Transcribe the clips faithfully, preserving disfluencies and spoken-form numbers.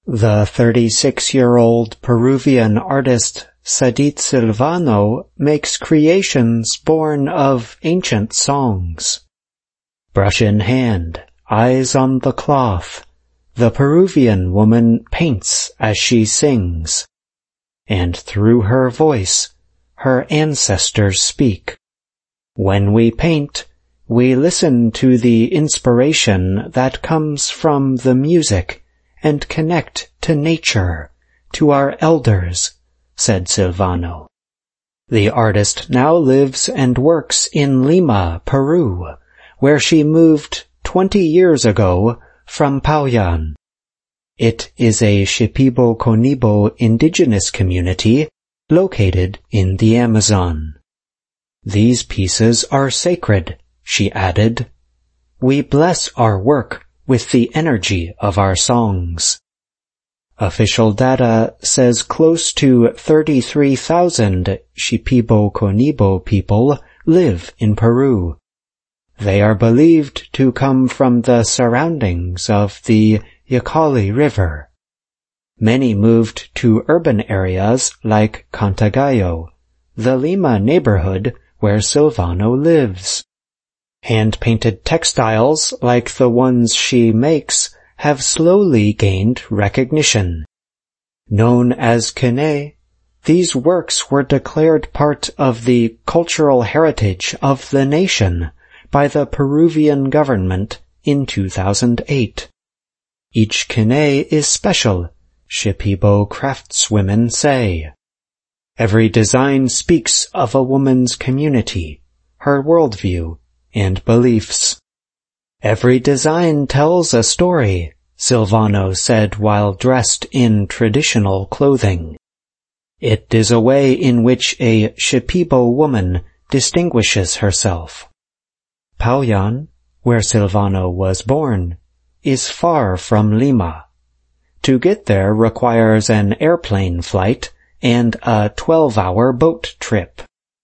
The thirty-six-year-old Peruvian artist Sadit Silvano makes creations born of ancient songs. Brush in hand, eyes on the cloth, the Peruvian woman paints as she sings, and through her voice, her ancestors speak. When we paint, we listen to the inspiration that comes from the music and connect to nature, to our elders, said Silvano. The artist now lives and works in Lima, Peru, where she moved twenty years ago from Pauyan. It is a Shipibo-Conibo indigenous community located in the Amazon. These pieces are sacred, she added. We bless our work with the energy of our songs. Official data says close to thirty-three thousand Shipibo-Conibo people live in Peru. They are believed to come from the surroundings of the Yacali River. Many moved to urban areas like Cantagallo, the Lima neighborhood where Silvano lives. Hand-painted textiles like the ones she makes have slowly gained recognition. Known as Kene, these works were declared part of the cultural heritage of the nation by the Peruvian government in two thousand eight. Each Kene is special, Shipibo craftswomen say. Every design speaks of a woman's community, her worldview, and beliefs. Every design tells a story, Silvano said while dressed in traditional clothing. It is a way in which a Shipibo woman distinguishes herself. Pauyan, where Silvano was born, is far from Lima. To get there requires an airplane flight and a twelve-hour boat trip.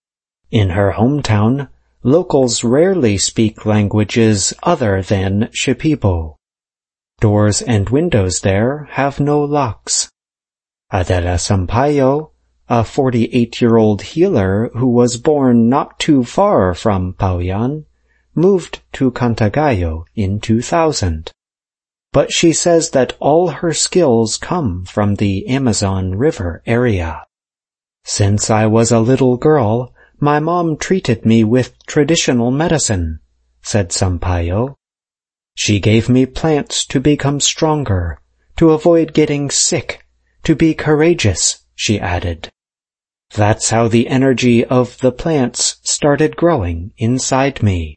In her hometown, locals rarely speak languages other than Shipibo. Doors and windows there have no locks. Adela Sampaio, a forty-eight-year-old healer who was born not too far from Pauyan, moved to Cantagallo in two thousand. But she says that all her skills come from the Amazon River area. Since I was a little girl, my mom treated me with traditional medicine, said Sampaio. She gave me plants to become stronger, to avoid getting sick, to be courageous, she added. That's how the energy of the plants started growing inside me.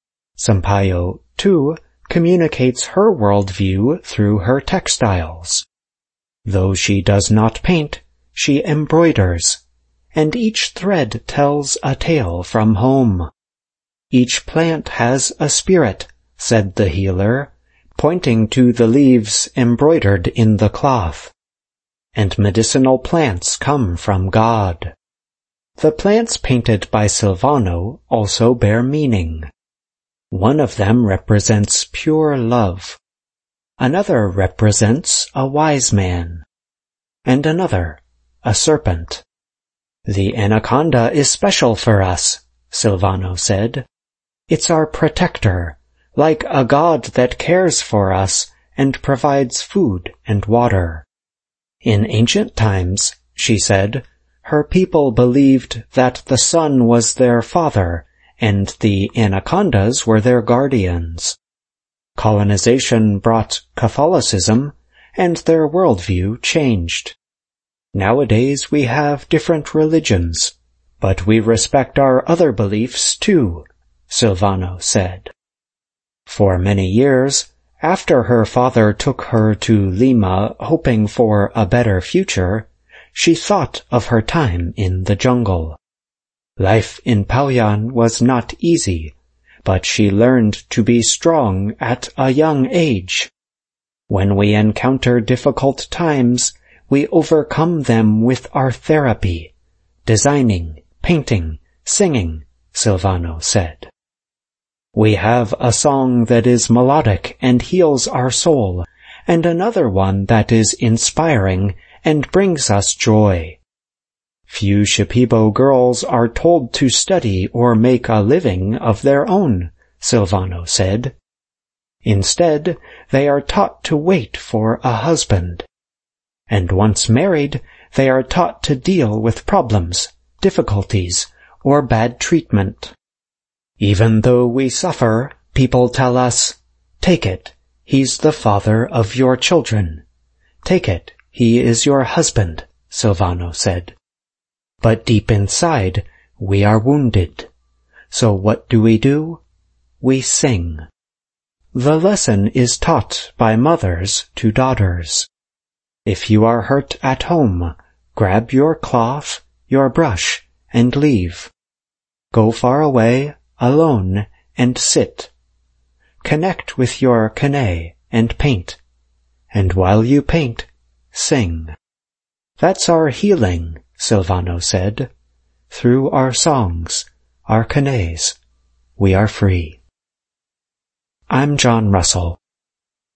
Sampaio, too, communicates her worldview through her textiles. Though she does not paint, she embroiders, and each thread tells a tale from home. Each plant has a spirit, said the healer, pointing to the leaves embroidered in the cloth. And medicinal plants come from God. The plants painted by Silvano also bear meaning. One of them represents pure love. Another represents a wise man. And another, a serpent. The anaconda is special for us, Silvano said. It's our protector, like a god that cares for us and provides food and water. In ancient times, she said, her people believed that the sun was their father and the anacondas were their guardians. Colonization brought Catholicism, and their worldview changed. Nowadays we have different religions, but we respect our other beliefs too, Silvano said. For many years, after her father took her to Lima hoping for a better future, she thought of her time in the jungle. Life in Pauyan was not easy, but she learned to be strong at a young age. When we encounter difficult times, we overcome them with our therapy, designing, painting, singing, Silvano said. We have a song that is melodic and heals our soul, and another one that is inspiring and brings us joy. Few Shipibo girls are told to study or make a living of their own, Silvano said. Instead, they are taught to wait for a husband. And once married, they are taught to deal with problems, difficulties, or bad treatment. Even though we suffer, people tell us, "Take it, he's the father of your children. Take it, he is your husband," Silvano said. But deep inside, we are wounded. So what do we do? We sing. The lesson is taught by mothers to daughters. If you are hurt at home, grab your cloth, your brush, and leave. Go far away, alone, and sit. Connect with your Kane and paint. And while you paint, sing. That's our healing, Silvano said. Through our songs, our Kanes, we are free. I'm John Russell.